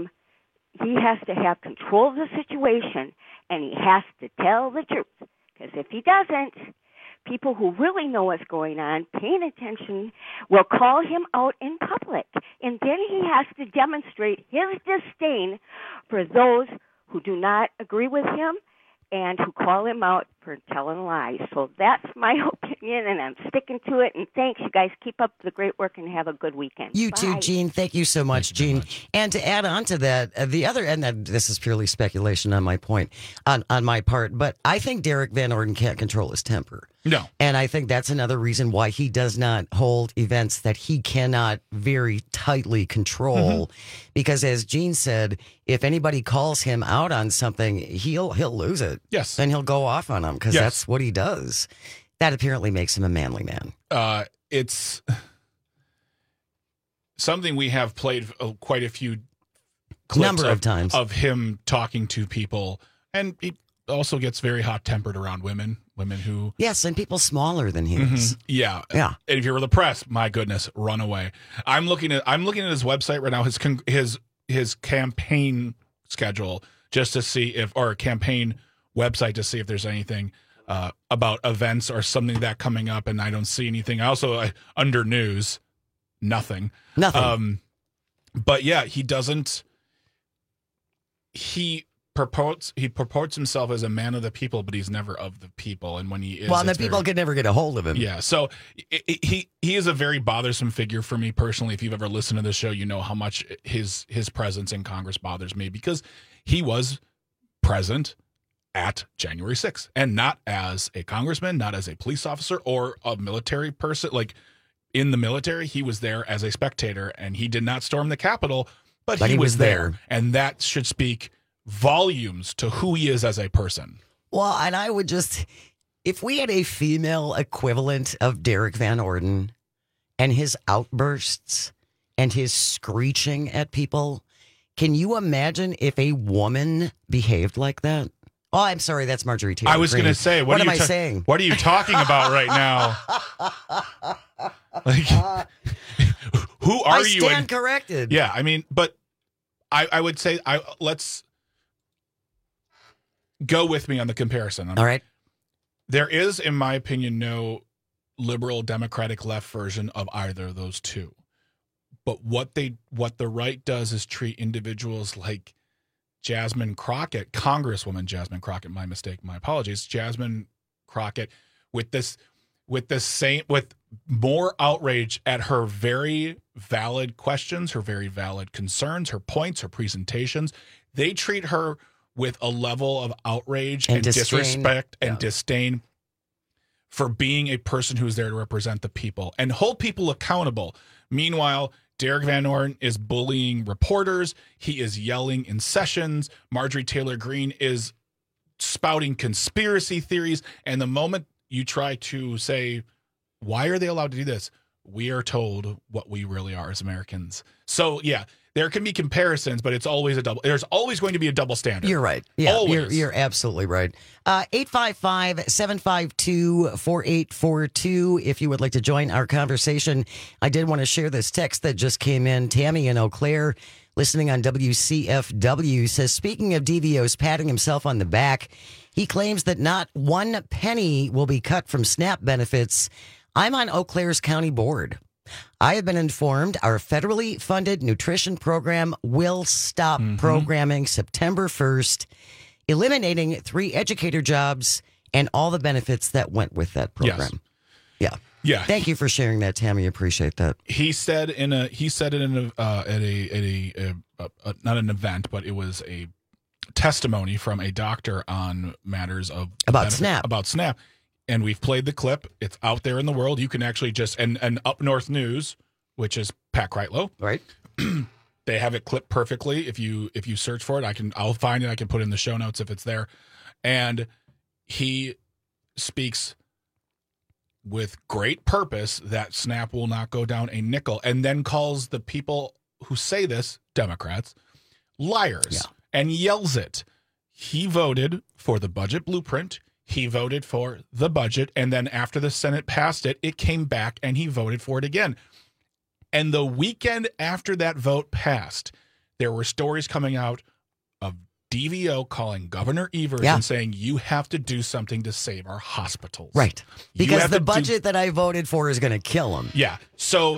have control of the situation, and he has to tell the truth. Because if he doesn't, people who really know what's going on, paying attention, will call him out in public. And then he has to demonstrate his disdain for those who do not agree with him and who call him out for telling lies. So that's my opinion, and I'm sticking to it. And thanks, you guys. Keep up the great work and have a good weekend. You Bye. too, Jean. Thank you so much, Jean. And to add on to that, the other, and this is purely speculation on my point, on my part, but I think Derek Van Orden can't control his temper. No. And I think that's another reason why he does not hold events that he cannot very tightly control. Because as Gene said, if anybody calls him out on something, he'll lose it. Yes. And he'll go off on them because that's what he does. That apparently makes him a manly man. It's something we have played quite a few clips of times of him talking to people. And he also gets very hot-tempered around women who... Yes, and people smaller than he is. Yeah. Yeah. And if you're the press, my goodness, run away. I'm looking at his website right now, his campaign schedule, just to see or campaign website to see if there's anything about events or something that coming up, and I don't see anything. I also, under news, Nothing. But yeah, he doesn't. He purports himself as a man of the people, but he's never of the people. And when he is, the people can never get a hold of him. Yeah, so he is a very bothersome figure for me personally. If you've ever listened to the show, you know how much his presence in Congress bothers me, because he was present at January 6th, and not as a congressman, not as a police officer or a military person. Like in the military, he was there as a spectator, and he did not storm the Capitol, but he was there. And that should speak volumes to who he is as a person. Well, and I would just, if we had a female equivalent of Derek Van Orden and his outbursts and his screeching at people, can you imagine if a woman behaved like that? Oh, I'm sorry, that's Marjorie Taylor I was going to say, what am I saying? What are you talking about right now? Like, who are you? I stand corrected. Yeah, I mean, but I would say, let's go with me on the comparison. All right. There is, in my opinion, no liberal, democratic, left version of either of those two. But what the right does is treat individuals like Jasmine Crockett, Congresswoman Jasmine Crockett, my mistake, my apologies, Jasmine Crockett, with more outrage at her very valid questions, her very valid concerns, her points, her presentations. They treat her with a level of outrage and disrespect and disdain for being a person who's there to represent the people and hold people accountable. Meanwhile, Derek Van Orden is bullying reporters. He is yelling in sessions. Marjorie Taylor Greene is spouting conspiracy theories. And the moment you try to say, why are they allowed to do this? We are told what we really are as Americans. So, yeah, there can be comparisons, but it's always there's always going to be a double standard. You're right. Yeah, you're absolutely right. 855-752-4842 if you would like to join our conversation. I did want to share this text that just came in. Tammy in Eau Claire, listening on WCFW, says, speaking of DVO's patting himself on the back, he claims that not one penny will be cut from SNAP benefits. I'm on Eau Claire's county board. I have been informed our federally funded nutrition program will stop programming September 1st, eliminating 3 educator jobs and all the benefits that went with that program. Yes. Yeah. Thank you for sharing that, Tammy. Appreciate that. He said it in a not an event, but it was a testimony from a doctor on matters of about SNAP. And we've played the clip. It's out there in the world. You can actually just and Up North News, which is Pat Kreitlow, right? They have it clipped perfectly. If you search for it, I'll find it. I can put it in the show notes if it's there. And he speaks with great purpose that SNAP will not go down a nickel, and then calls the people who say this, Democrats, liars, and yells it. He voted for the budget blueprint. He voted for the budget, and then after the Senate passed it, it came back, and he voted for it again. And the weekend after that vote passed, there were stories coming out of DVO calling Governor Evers and saying, you have to do something to save our hospitals. Right. Because the budget that I voted for is going to kill them. Yeah. So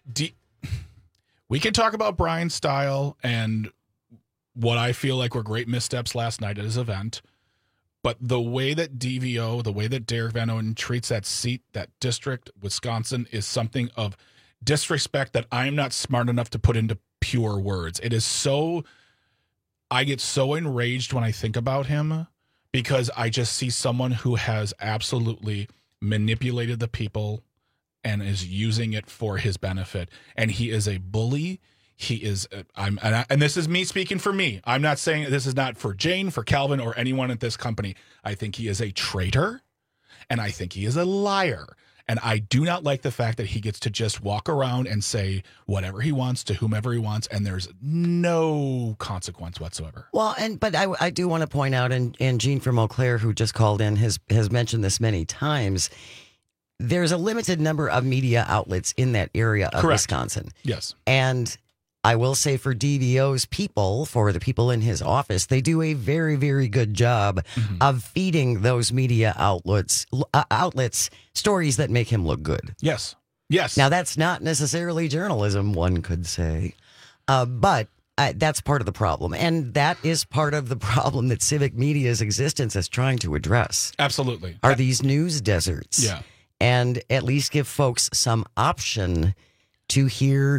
we can talk about Brian's style and what I feel like were great missteps last night at his event. But the way that DVO, the way that Derek Van Orden treats that seat, that district, Wisconsin, is something of disrespect that I'm not smart enough to put into pure words. It is so, I get so enraged when I think about him because I just see someone who has absolutely manipulated the people and is using it for his benefit. And he is a bully. He is, and this is me speaking for me. I'm not saying this is not for Jane, for Calvin, or anyone at this company. I think he is a traitor, and I think he is a liar. And I do not like the fact that he gets to just walk around and say whatever he wants to whomever he wants, and there's no consequence whatsoever. Well, but I do want to point out, and Gene from Eau Claire, who just called in, has mentioned this many times, there's a limited number of media outlets in that area of Wisconsin. Yes. And I will say for DVO's people, for the people in his office, they do a very, very good job of feeding those media outlets stories that make him look good. Yes. Yes. Now, that's not necessarily journalism, one could say. But that's part of the problem. And that is part of the problem that civic media's existence is trying to address. Absolutely. Are these news deserts. Yeah. And at least give folks some option to hear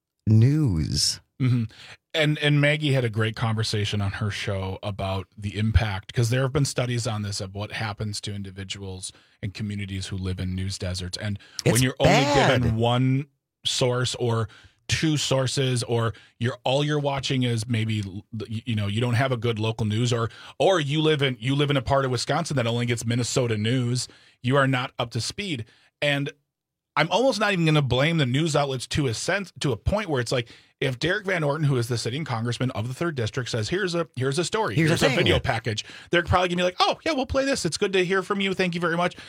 news. Mm-hmm. And Maggie had a great conversation on her show about the impact, because there have been studies on this of what happens to individuals and communities who live in news deserts. And when you're only given one source or two sources, or all you're watching is maybe, you know, you don't have a good local news, or you live in a part of Wisconsin that only gets Minnesota news, you are not up to speed. And I'm almost not even going to blame the news outlets to a point where it's like, if Derek Van Orton, who is the sitting congressman of the 3rd District, says, here's a story, here's a video package, they're probably going to be like, oh, yeah, we'll play this. It's good to hear from you. Thank you very much.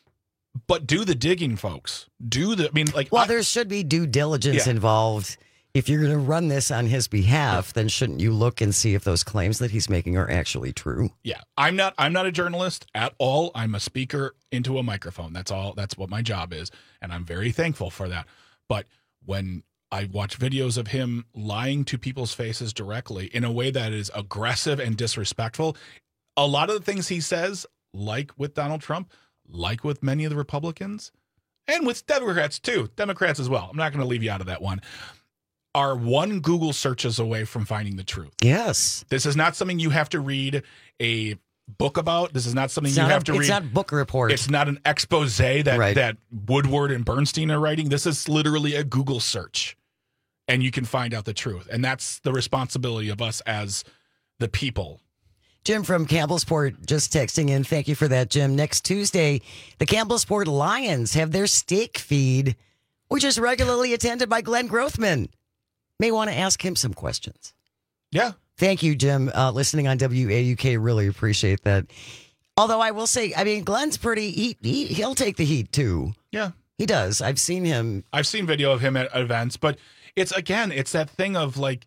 But do the digging, folks. There should be due diligence involved. If you're going to run this on his behalf, then shouldn't you look and see if those claims that he's making are actually true? Yeah, I'm not a journalist at all. I'm a speaker into a microphone. That's all. That's what my job is, and I'm very thankful for that. But when I watch videos of him lying to people's faces directly in a way that is aggressive and disrespectful, a lot of the things he says, like with Donald Trump, like with many of the Republicans, and with Democrats too, Democrats as well, I'm not going to leave you out of that one, are one Google searches away from finding the truth. Yes. This is not something you have to read a book about. This is not something you have to read. It's not book report. It's not an expose that Woodward and Bernstein are writing. This is literally a Google search, and you can find out the truth. And that's the responsibility of us as the people. Jim from Campbellsport just texting in. Thank you for that, Jim. Next Tuesday, the Campbellsport Lions have their steak feed, which is regularly attended by Glenn Grothman. May want to ask him some questions. Yeah. Thank you, Jim. Listening on WAUK, really appreciate that. Although I will say, Glenn's pretty, he'll take the heat too. Yeah. He does. I've seen him. I've seen video of him at events, but it's that thing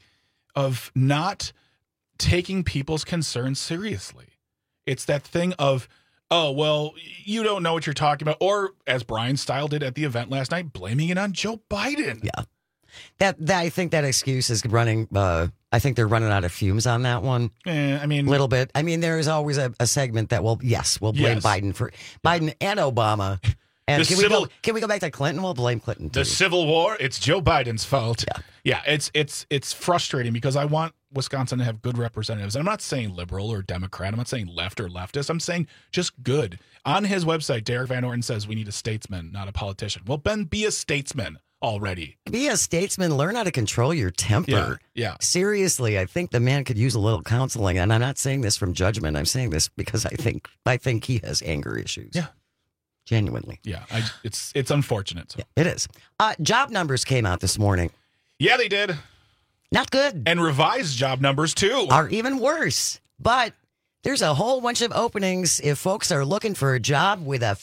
of not taking people's concerns seriously. It's that thing of, oh, well, you don't know what you're talking about. Or as Brian Style did at the event last night, blaming it on Joe Biden. Yeah. That I think that excuse is running. I think they're running out of fumes on that one. A little bit. There is always a segment that we'll blame Biden and Obama. And can we go back to Clinton? We'll blame Clinton too. The Civil War, it's Joe Biden's fault. Yeah, it's frustrating because I want Wisconsin to have good representatives. I'm not saying liberal or Democrat. I'm not saying left or leftist. I'm saying just good. On his website, Derek Van Orton says we need a statesman, not a politician. Well, Ben, be a statesman already. Be a statesman. Learn how to control your temper. Yeah. Seriously, I think the man could use a little counseling. And I'm not saying this from judgment. I'm saying this because I think he has anger issues. Yeah. Genuinely. Yeah. It's unfortunate. So. Yeah, it is. Job numbers came out this morning. Yeah, they did. Not good. And revised job numbers too. Are even worse. But there's a whole bunch of openings if folks are looking for a job with a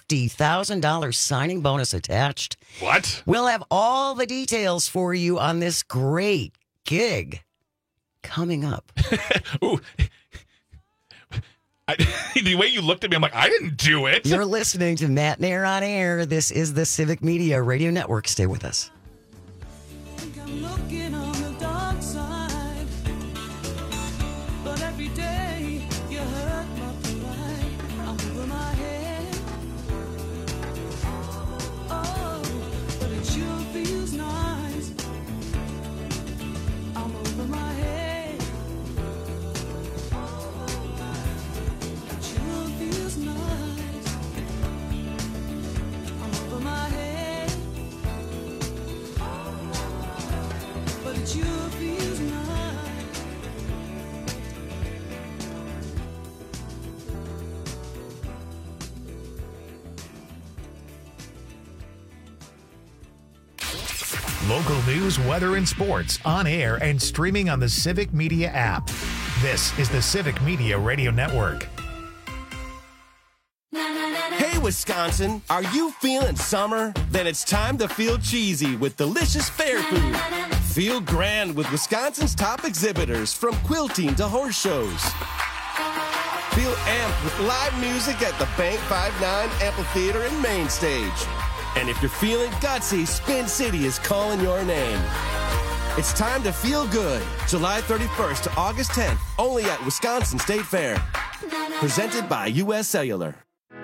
$50,000 signing bonus attached. What? We'll have all the details for you on this great gig coming up. Ooh. The way you looked at me, I'm like, I didn't do it. You're listening to Matt Nair on Air. This is the Civic Media Radio Network. Stay with us. Local news, weather, and sports on air and streaming on the Civic Media app. This is the Civic Media Radio Network. Hey, Wisconsin, are you feeling summer? Then it's time to feel cheesy with delicious fair food. Feel grand with Wisconsin's top exhibitors, from quilting to horse shows. Feel amped with live music at the Bank 5-9 Amphitheater and Main Stage. And if you're feeling gutsy, Spin City is calling your name. It's time to feel good. July 31st to August 10th, only at Wisconsin State Fair. Presented by U.S. Cellular.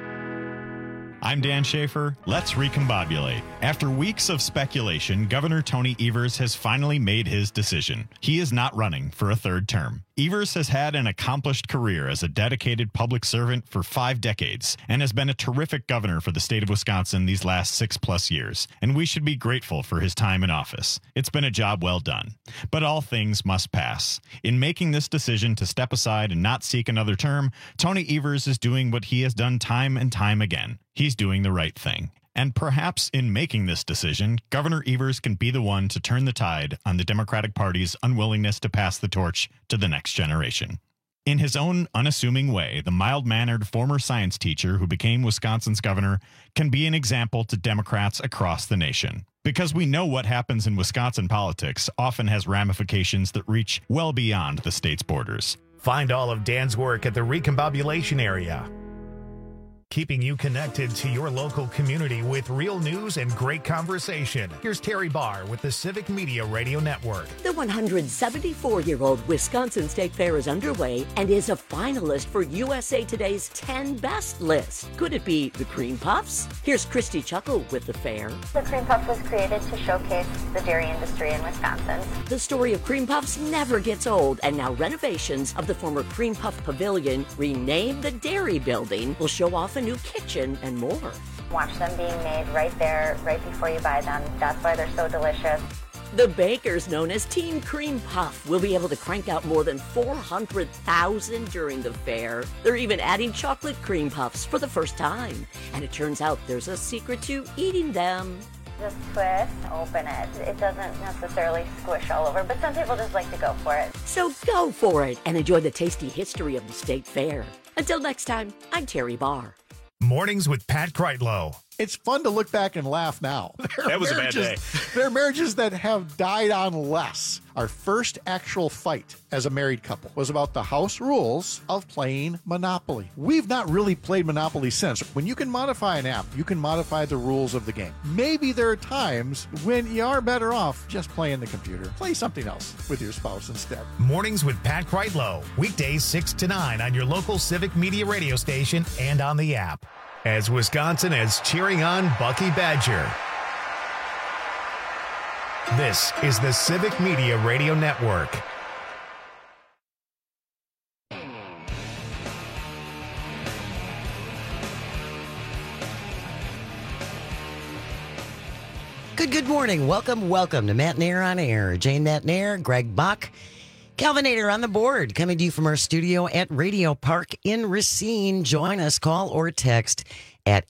I'm Dan Schaefer. Let's recombobulate. After weeks of speculation, Governor Tony Evers has finally made his decision. He is not running for a third term. Evers has had an accomplished career as a dedicated public servant for 5 decades and has been a terrific governor for the state of Wisconsin these last 6+ years, and we should be grateful for his time in office. It's been a job well done. But all things must pass. In making this decision to step aside and not seek another term, Tony Evers is doing what he has done time and time again. He's doing the right thing. And perhaps in making this decision, Governor Evers can be the one to turn the tide on the Democratic Party's unwillingness to pass the torch to the next generation. In his own unassuming way, the mild-mannered former science teacher who became Wisconsin's governor can be an example to Democrats across the nation. Because we know what happens in Wisconsin politics often has ramifications that reach well beyond the state's borders. Find all of Dan's work at the Recombobulation area, keeping you connected to your local community with real news and great conversation. Here's Terry Barr with the Civic Media Radio Network. The 174-year-old Wisconsin State Fair is underway and is a finalist for USA Today's 10 Best list. Could it be the Cream Puffs? Here's Christy Chuckle with the fair. The Cream Puff was created to showcase the dairy industry in Wisconsin. The story of Cream Puffs never gets old, and now renovations of the former Cream Puff Pavilion, renamed the Dairy Building, will show off a new kitchen and more. Watch them being made right there, right before you buy them. That's why they're so delicious. The bakers known as Team Cream Puff will be able to crank out more than 400,000 during the fair. They're even adding chocolate cream puffs for the first time. And it turns out there's a secret to eating them. Just twist, open it. It doesn't necessarily squish all over, but some people just like to go for it. So go for it and enjoy the tasty history of the State Fair. Until next time, I'm Terry Barr. Mornings with Pat Kreitlow. It's fun to look back and laugh now. That was a bad day. There are marriages that have died on less. Our first actual fight as a married couple was about the house rules of playing Monopoly. We've not really played Monopoly since. When you can modify an app, you can modify the rules of the game. Maybe there are times when you are better off just playing the computer. Play something else with your spouse instead. Mornings with Pat Kreitlow. Weekdays 6 to 9 on your local Civic Media radio station and on the app. As Wisconsin is cheering on Bucky Badger. This is the Civic Media Radio Network. Good morning. Welcome to Matt Nair on Air. Jane Matt Nair, Greg Bach, Calvinator on the board, coming to you from our studio at Radio Park in Racine. Join us, call or text at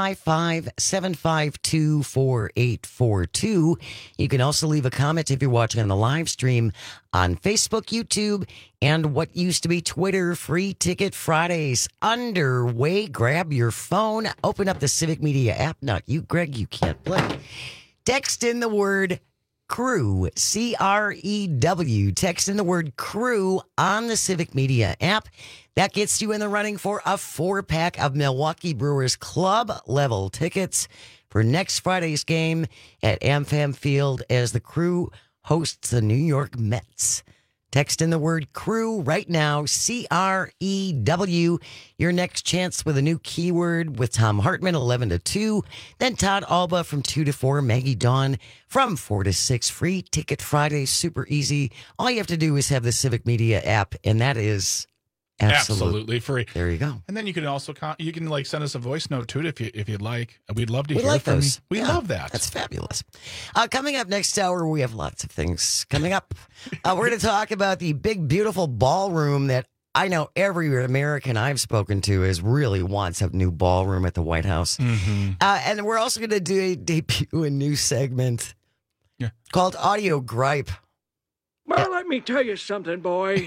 855-752-4842. You can also leave a comment if you're watching on the live stream on Facebook, YouTube, and what used to be Twitter. Free Ticket Fridays underway. Grab your phone, open up the Civic Media app. Not you, Greg, you can't play. Text in the word CREW, C-R-E-W. Text in the word CREW on the Civic Media app. That gets you in the running for a 4-pack of Milwaukee Brewers club level tickets for next Friday's game at AmFam Field as the Crew hosts the New York Mets. Text in the word CREW right now, C-R-E-W. Your next chance with a new keyword with Tom Hartman, 11 to 2. Then Todd Alba from 2 to 4. Maggie Dawn from 4 to 6. Free Ticket Friday, super easy. All you have to do is have the Civic Media app, and that is absolutely free. There you go. And then you can also send us a voice note to it if you'd like. We'd love to hear from you. We love that. That's fabulous. Coming up next hour, we have lots of things coming up. We're going to talk about the big, beautiful ballroom that I know every American I've spoken to really wants a new ballroom at the White House. Mm-hmm. And we're also going to debut a new segment called Audio Gripe. Well, let me tell you something, boy.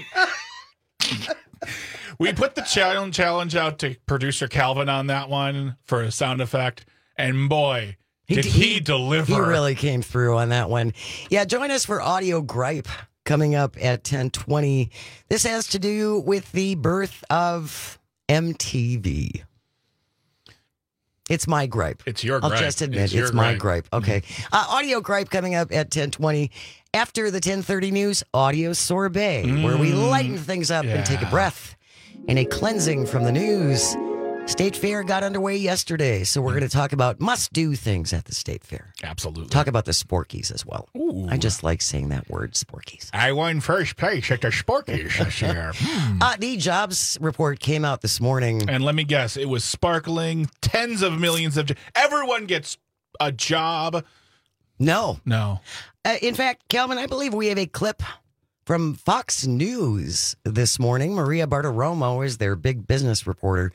We put the challenge out to producer Calvin on that one for a sound effect, and boy, did he deliver. He really came through on that one. Yeah, join us for Audio Gripe coming up at 10:20. This has to do with the birth of MTV. It's my gripe. It's your gripe. I'll just admit, it's my gripe. Okay. Audio gripe coming up at 10:20. After the 10:30 news, audio sorbet, where we lighten things up and take a breath. And a cleansing from the news. State Fair got underway yesterday, so we're going to talk about must-do things at the State Fair. Absolutely. Talk about the Sporkies as well. Ooh. I just like saying that word, Sporkies. I won first place at the Sporkies this year. The jobs report came out this morning. And let me guess, it was sparkling, tens of millions of... Everyone gets a job. No. In fact, Calvin, I believe we have a clip from Fox News this morning. Maria Bartiromo is their big business reporter.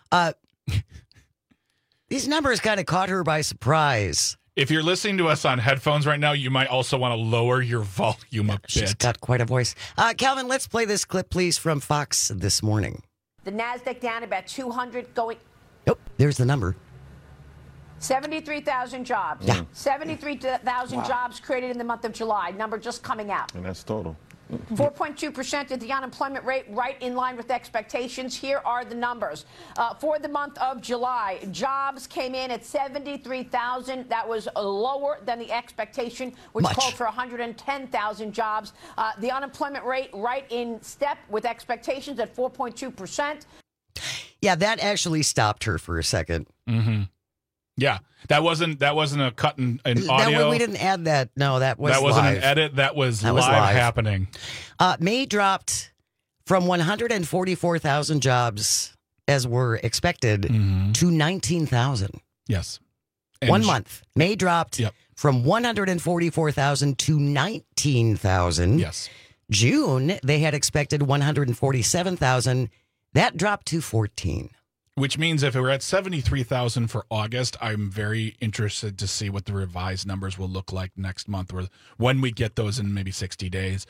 These numbers kind of caught her by surprise. If you're listening to us on headphones right now, you might also want to lower your volume a bit. She's got quite a voice. Calvin, let's play this clip, please, from Fox this morning. The NASDAQ down about 200 going... Nope, there's the number. 73,000 jobs. Yeah. 73,000 jobs created in the month of July. Number just coming out. And that's total. 4.2% is the unemployment rate, right in line with expectations. Here are the numbers. For the month of July, jobs came in at 73,000. That was lower than the expectation, which called for 110,000 jobs. The unemployment rate right in step with expectations at 4.2%. Yeah, that actually stopped her for a second. Mm-hmm. Yeah, that wasn't a cut in audio. We didn't add that. No, that wasn't live. An edit. That was live happening. May dropped from 144,000 jobs, as were expected, to 19,000. Yes. And 1 month. May dropped from 144,000 to 19,000. Yes. June, they had expected 147,000. That dropped to 14. Which means if we're at 73,000 for August, I'm very interested to see what the revised numbers will look like next month or when we get those in maybe 60 days.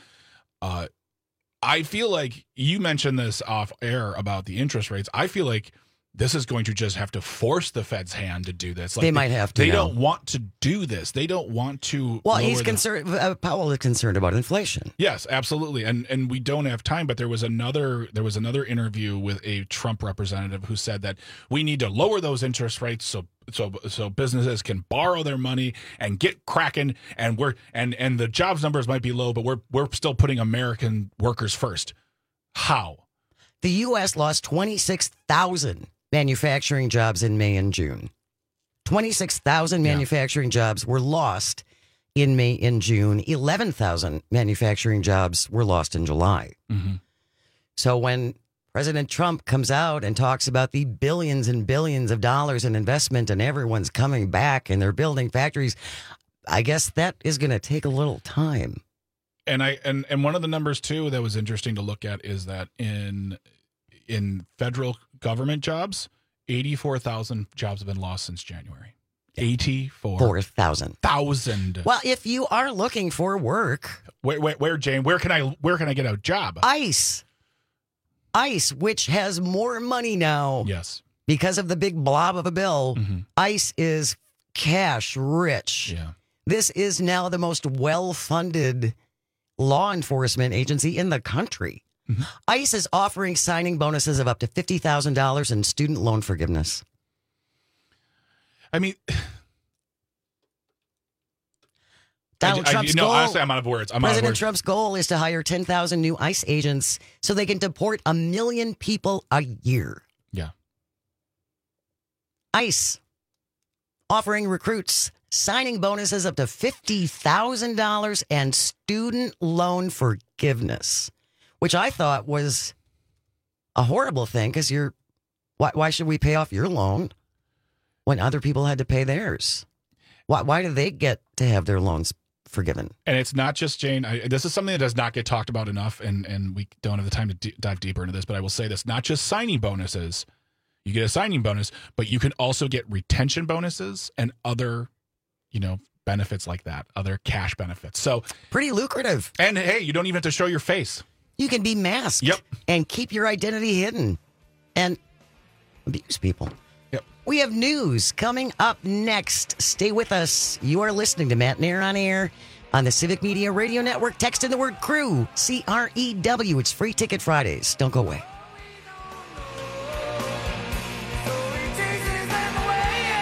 I feel like you mentioned this off air about the interest rates. I feel like this is going to just have to force the Fed's hand to do this. Like they might have to. They don't want to do this. They don't want to. Well, he's concerned. Powell is concerned about inflation. Yes, absolutely. And we don't have time. But there was another interview with a Trump representative who said that we need to lower those interest rates so businesses can borrow their money and get cracking. And and the jobs numbers might be low, but we're still putting American workers first. How? The U.S. lost 26,000 manufacturing jobs in May and June. 26,000 manufacturing jobs were lost in May and June. 11,000 manufacturing jobs were lost in July. Mm-hmm. So when President Trump comes out and talks about the billions and billions of dollars in investment and everyone's coming back and they're building factories, I guess that is going to take a little time. And one of the numbers too that was interesting to look at is that in federal government jobs, 84,000 jobs have been lost since January. 84,000. Well, if you are looking for work, where Jane? Where can I get a job? ICE, which has more money now. Yes, because of the big blob of a bill. Mm-hmm. ICE is cash rich. Yeah, this is now the most well-funded law enforcement agency in the country. Mm-hmm. ICE is offering signing bonuses of up to $50,000 in student loan forgiveness. I mean, Trump's goal, honestly, I'm out of words. President Trump's goal is to hire 10,000 new ICE agents so they can deport 1 million people a year. Yeah. ICE offering recruits signing bonuses up to $50,000 and student loan forgiveness, which I thought was a horrible thing because why should we pay off your loan when other people had to pay theirs? Why do they get to have their loans forgiven? And it's not just, Jane, this is something that does not get talked about enough, and we don't have the time to dive deeper into this, but I will say this, not just signing bonuses. You get a signing bonus, but you can also get retention bonuses and other benefits like that, other cash benefits. So pretty lucrative. And hey, you don't even have to show your face. You can be masked. Yep. And keep your identity hidden and abuse people. Yep. We have news coming up next. Stay with us. You are listening to Matt Nair on Air on the Civic Media Radio Network. Text in the word CREW, CREW. It's Free Ticket Fridays. Don't go away.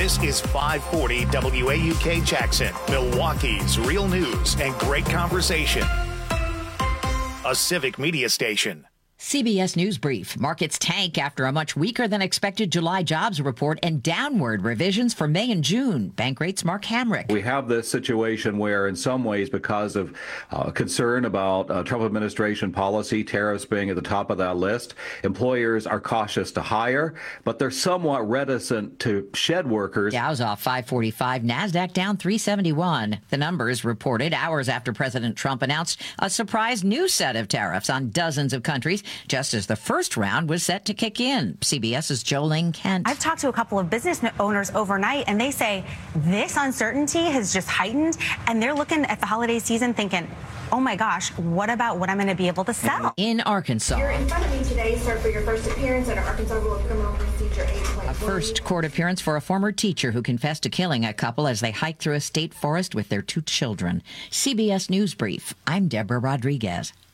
This is 540 WAUK Jackson, Milwaukee's real news and great conversation. A Civic Media station. CBS News Brief. Markets tank after a much weaker than expected July jobs report and downward revisions for May and June. Bankrate's Mark Hamrick. We have this situation where in some ways, because of concern about Trump administration policy, tariffs being at the top of that list, employers are cautious to hire, but they're somewhat reticent to shed workers. Dow's off 545, NASDAQ down 371. The numbers reported hours after President Trump announced a surprise new set of tariffs on dozens of countries, just as the first round was set to kick in. CBS's Jolene Kent. I've talked to a couple of business owners overnight, and they say this uncertainty has just heightened, and they're looking at the holiday season thinking, oh my gosh, what about what I'm going to be able to sell? In Arkansas. You're in front of me today, sir, for your first appearance under Arkansas Rule of Criminal Procedure 8.1. A first court appearance for a former teacher who confessed to killing a couple as they hiked through a state forest with their 2 children. CBS News Brief. I'm Deborah Rodriguez.